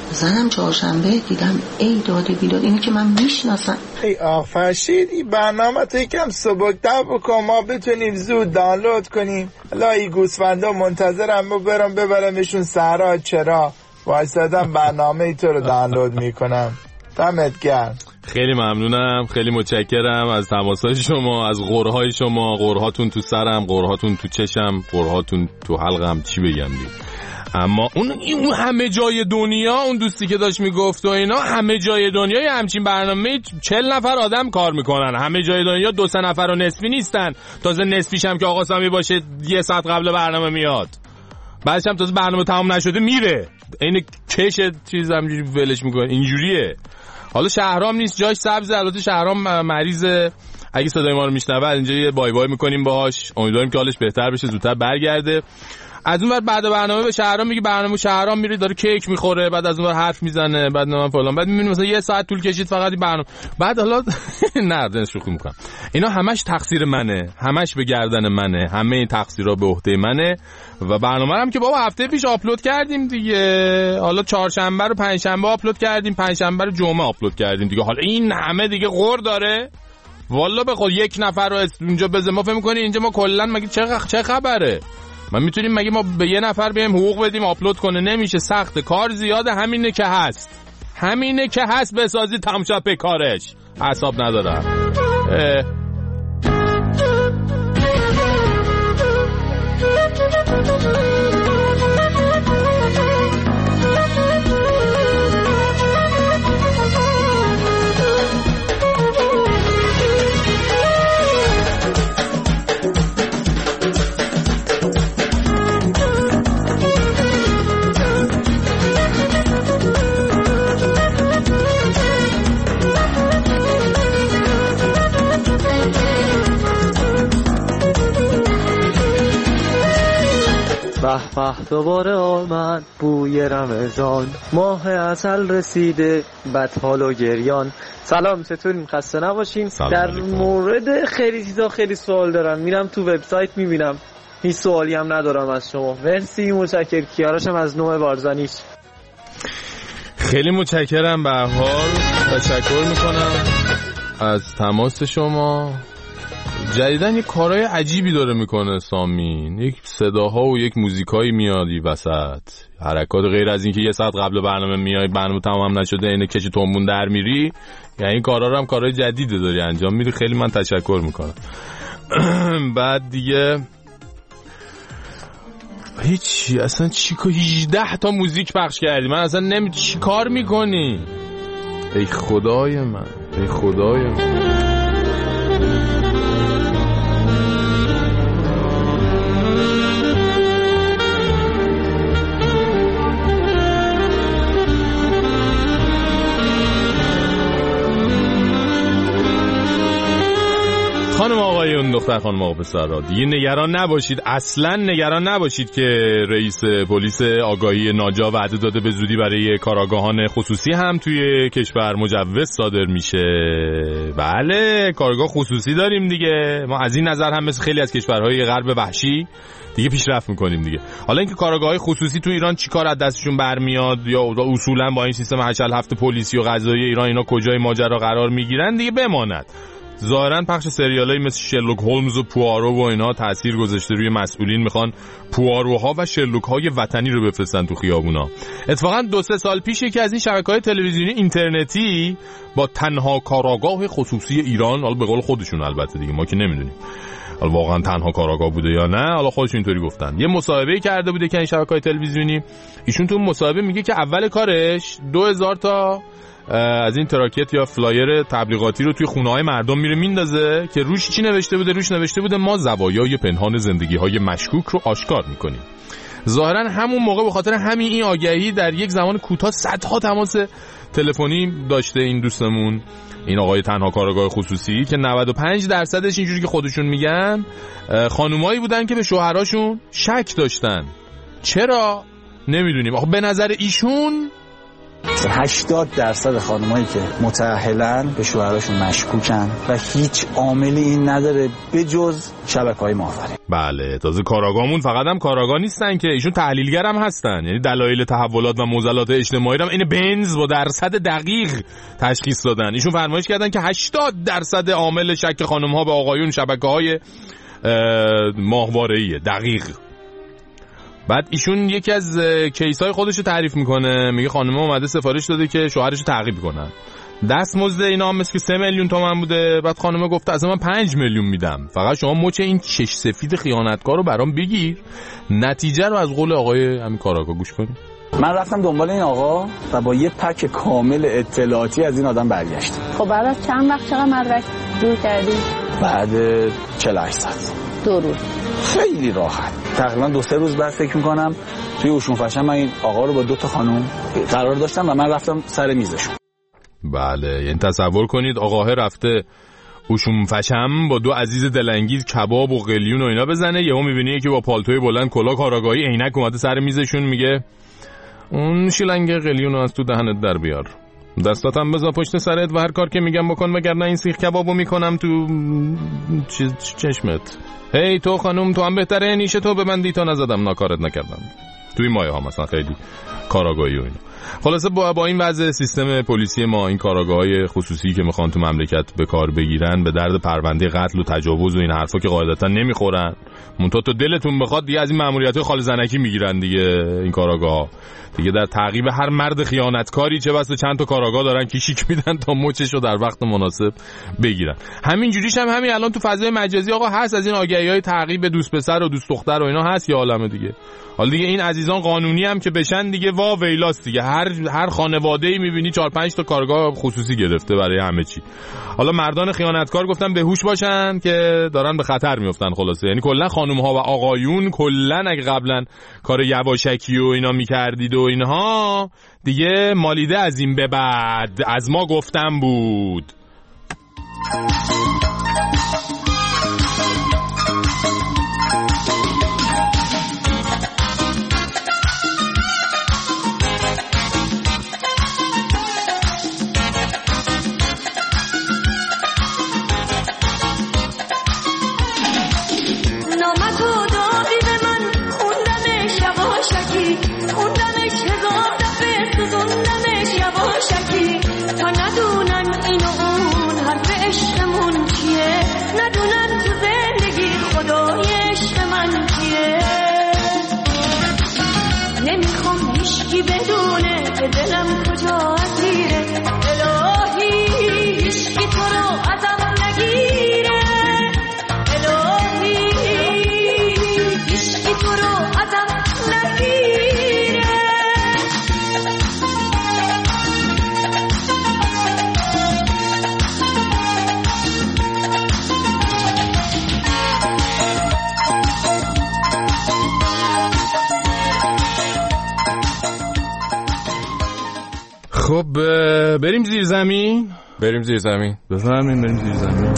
زنم چهارشنبه دیدم ای داده بیداد، اینی که من میشناسم. ای فرشید این برنامه تو یکم سبکتر بکن ما بتونیم زود دانلود کنیم. لای گوسفندا منتظرم برم ببرمشون صحرا چرا وایسادم برنامه ای تو رو دانلود میکنم. دمت گرم. خیلی ممنونم، خیلی متشکرم از تماسهای شما، از غرهای شما. غرهاتون تو سرم، غرهاتون تو چشم، غرهاتون تو حلقم، چی بگم دیگه. اما اون همه جای دنیا، اون دوستی که داشت میگفت و اینا، همه جای دنیا یه همچین برنامه 40 نفر آدم کار میکنن. همه جای دنیا 2-3 نفر و نصفی نیستن. تازه نصفیش هم که آقا سامی باشه 1 ساعت قبل برنامه میاد، بعدش هم تازه برنامه تمام نشده میره. این کش چیز همجوری ولش میکنه، اینجوریه. حالا شهرام نیست، جاش سبزه. البته شهرام مریضه، اگه صدای ما رو میشنوه اینجا یه بای بای میکنیم باهاش، امیدواریم که حالش بهتر بشه، زودتر برگرده. از اون بعد برنامه به شهرام میگه، برنامه شهرام میره داره کیک میخوره، بعد از اون حرف میزنه، بعد من فلان، بعد میبینیم مثلا 1 ساعت طول کشید فقط این برنامه. بعد حالا نه دنش شوخی میکنم، اینا همش تقصیر منه، همش به گردن منه، همه این تقصیرها به عهده منه. و برنامه هم که بابا هفته پیش آپلود کردیم دیگه، حالا چهارشنبه رو پنجشنبه آپلود کردیم، پنجشنبه رو جمعه آپلود کردیم دیگه. حالا این همه دیگه غر داره والله. به خود 1 نفر رو اینجا بزن، ما فهم می‌کنی اینجا ما کلا مگه چه خبره؟ ما میتونیم مگه ما به 1 نفر بیم حقوق بدیم آپلود کنه؟ نمیشه، سخته، کار زیاده. همینه که هست بسازی تمام شد به کارش. حساب ندارم. به دوباره آمد بوی رمضان، ماه عسل رسیده بدحال و گریان. سلام، چطورین؟ خسته نباشین. در مورد خیلی چیزا خیلی سوال دارم، میرم تو وبسایت میبینم هیچ سوالی هم ندارم از شما. مرسی، متشکرم. کیاراشم از نوع بارزانیش. خیلی متشکرم، به هر حال تشکر میکنم از تماس شما. جدیدن یک کارهای عجیبی داره میکنه سامین، یک صداها و یک موزیکایی میادی وسط، حرکات غیر از این که 1 ساعت قبل برنامه میای، برنامه تمام نشده، اینه کشی تنبون در میری. یعنی این کارا رو هم کارهای جدیده داری انجام میدی، خیلی من تشکر میکنم. بعد دیگه هیچی، اصلا چیکو 18 تا موزیک پخش کردی، من اصلا چی کار میکنی؟ ای خدای من. خانم آقایون، دختر خانم آقا پسرها، دیگه نگران نباشید، اصلا نگران نباشید که رئیس پلیس آگاهی ناجا وعده داده به زودی برای کارآگاهان خصوصی هم توی کشور مجوز صادر میشه. بله، کارآگاه خصوصی داریم دیگه. ما از این نظر هم مثل خیلی از کشورهای غرب وحشی دیگه پیشرفت میکنیم دیگه. حالا اینکه کارآگاهی خصوصی تو ایران چیکار از دستشون برمیاد یا اصولا با این سیستم 8-7 پلیسی و قضایی ایران اینا کجای ماجرا قرار میگیرن دیگه بماند. ظاهرا پخش سریالایی مثل شرلوک هولمز و پوارو و اینا تأثیر گذاشته روی مسئولین، میخوان پواروها و شرلوک‌های وطنی رو بفرستن تو خیابونا. اتفاقا 2-3 سال پیش یکی از این شبکه‌های تلویزیونی اینترنتی با تنها کارآگاه خصوصی ایران، حالا به قول خودشون البته دیگه ما که نمیدونیم حالا واقعا تنها کارآگاه بوده یا نه، حالا خودشون اینطوری گفتن، یه مصاحبه کرده بوده که این شبکه‌های تلویزیونی، ایشون تو مصاحبه میگه که اول کارش 2000 تا از این تراکت یا فلایر تبلیغاتی رو توی خونه‌های مردم میره میندازه که روش چی نوشته بوده؟ روش نوشته بوده ما زوایای پنهان زندگی‌های مشکوک رو آشکار میکنیم. ظاهرا همون موقع به خاطر همین این آگهی در یک زمان کوتاه صدها تماس تلفنی داشته این دوستمون، این آقای تنها کارآگاه خصوصی، که 95% اینجوری که خودشون میگن خانومایی بودن که به شوهراشون شک داشتن. چرا؟ نمیدونیم. آخه به نظر ایشون 80% خانمایی که متأهلن به شوهراشون مشکوکن و هیچ عاملی این نداره به جز شبکه‌های معاونت. بله، تازه کاراگاهمون فقط هم کاراگاه نیستن که ایشون تحلیلگر هم هستن، یعنی دلایل تحولات و معضلات اجتماعی رو این بنز با درصد دقیق تشخیص دادن. ایشون فرمایش کردن که 80% عامل شک خانم‌ها به آقایون شبکه‌های ماهواره‌ایه، دقیق. بعد ایشون یکی از کیس‌های خودش رو تعریف میکنه، میگه خانم‌ها اومده سفارش داده که شوهرش رو تعقیب کنن، دستمزد اینا هم مثل 3 میلیون تومان بوده. بعد خانمه گفته از من 5 میلیون میدم، فقط شما مچ این چش سفید خیانتکار رو برام بگیر. نتیجه رو از قول آقای همین کاراگاه گوش کنید. من رفتم دنبال این آقا و با یه پک کامل اطلاعاتی از این آدم برگشتم. خب بعد از چند وقت چقدر مدرک جور کردی؟ بعد 48 ساعت. 2 روز. خیلی راحت. تقریبا 2-3 روز بعد فکر می‌کنم توی اوشون فشن من این آقا رو با 2 تا خانم قرار داشتم و من رفتم سر میزشون. بله، یعنی تصور کنید آقاه رفته اوشون فشم با 2 عزیز دلانگیز کباب و قلیون و اینا بزنه، یهو می‌بینی یکی با پالتوی بلند کلاه کاراگاهی عینک اومده سر میزشون، میگه اون شیلنگ قلیون رو از تو دهنت در بیار، دستاتم بذار پشت سرت و هر کار که میگم بکن، وگرنه این سیخ کبابو میکنم تو چشمت. هی تو خانم، تو هم بهتره نیش تو ببندی تا نزدم ناکارت نکردم. توی مایه ها مثلا خیلی کاراگاهی و اینا. خلاصه با این وضع سیستم پلیسی ما، این کاراگاه‌های خصوصی که میخوان تو مملکت به کار بگیرن به درد پرونده قتل و تجاوز و این حرفا که قاعدتا نمیخورن. منتها تو دلتون بخواد دیگه از این ماموریت‌های خال زنکی میگیرن دیگه. این کاراگاه دیگه در تعقیب هر مرد خیانتکاری چه بسا چند تا کاراگاه دارن کشیک میدن تا مچش رو در وقت مناسب بگیرن. همین جوریش هم همین الان تو فضای مجازی آقا هست، از این آگهی‌های تعقیب دوست پسر و دوست دختر و اینا هست یا عالمه دیگه. حالا دیگه این عزیزان قانونی هم که بشن دیگه وا ویلاست دیگه. هر خانواده‌ای می‌بینی 4-5 تا کارگاه خصوصی گرفته برای همه چی. حالا مردان خیانتکار گفتن به هوش باشن که دارن به خطر میافتن. خلاصه یعنی کلا خانم‌ها و آقایون کلا اگه قبلا کار یواشکی و اینا می‌کردید و اینها، دیگه مالیده از این به بعد از ما گفتم بود. خب بریم زیر زمین. بریم زیر زمین. بفهمیم بریم زیر زمین.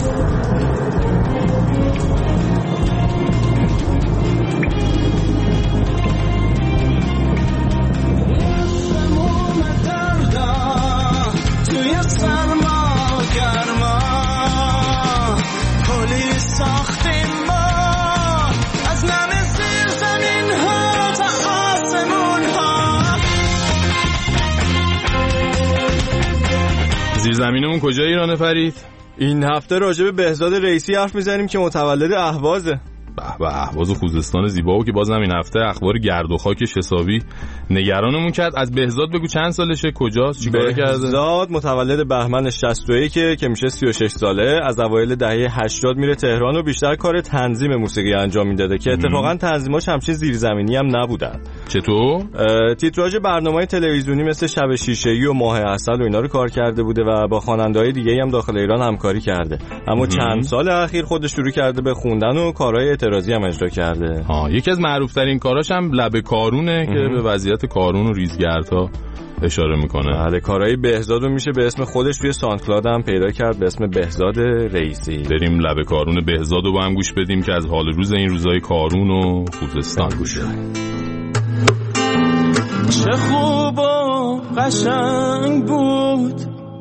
زمینمون کجای ایرانه فرید؟ این هفته راجع به بهزاد رئیسی حرف میزنیم که متولد اهوازه. به اهواز خوزستان زیبا، که بازم این هفته اخبار گرد و خاکش حسابی نگرانمون کرد. از بهزاد بگو چند سالشه، کجاست، چیکار کرده؟ بهزاد متولد بهمن 61 که میشه 36 ساله. از اوایل دهه 80 میره تهران و بیشتر کار تنظیم موسیقی انجام میداده که اتفاقا تنظیماش همچین زیرزمینی هم نبودن. چطور؟ تیتراژ برنامه‌های تلویزیونی مثل شب شیشه‌ای و ماه عسل و اینا رو کار کرده بوده و با خواننده‌های دیگه‌ای هم داخل ایران همکاری کرده. اما چند سال اخیر خودش شروع کرده به خوندن و کارهای اعتراضی هم اجرا کرده. یکی از معروف‌ترین کاراش هم لب کارونه که به وضعیت کارون و ریزگردها اشاره میکنه. بله، کارهای بهزادو میشه به اسم خودش توی ساندکلاد هم پیدا کرد به اسم بهزاد رئیسی. بریم لب کارون بهزادو با هم گوش بدیم که از حال روز این روزای کارون و خوزستان گوش بدیم. چه خوب و قشنگ بود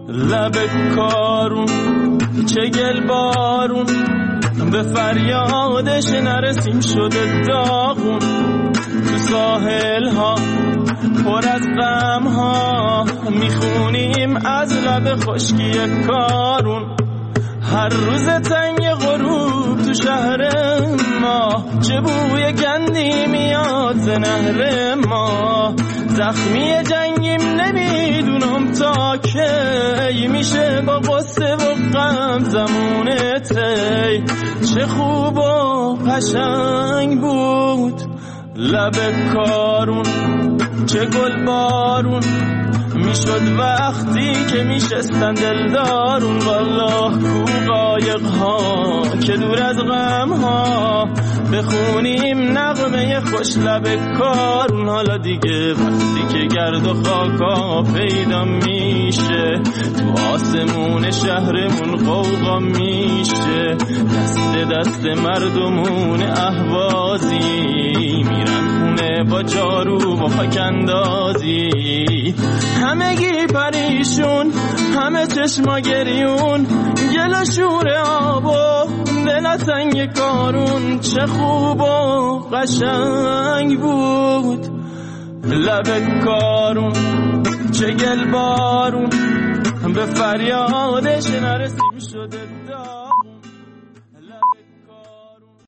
لب کارون چه گل بارون به فریادش نرسیم شده داغون تو ساحل ها پر از غم ها میخونیم از لب خشکی کارون هر روز تنگ غروب تو شهر ما چه بوی گندی میاد ز نهر ما زخمی جنگیم نمیدونم تا کی میشه با قصه و غم زمونه تی چه خوب و قشنگ بود لب کارون چه گل بارون میشد وقتی که میشستن دلدارون والله کو قایق ها که دور از غم ها بخونیم نغمه خوش لب کارون حالا دیگه وقتی که گرد و خاکا پیدا میشه تو آسمون شهرمون قوقا میشه دست دست مردمون اهوازی میرن خونه با جارو با خاک اندازی همگی پریشون همه چشما گریون گل و شور آب و دل سنگ کارون چه خوب و قشنگ بود لب کارون چه گل بارون به فریادش نرسیم شده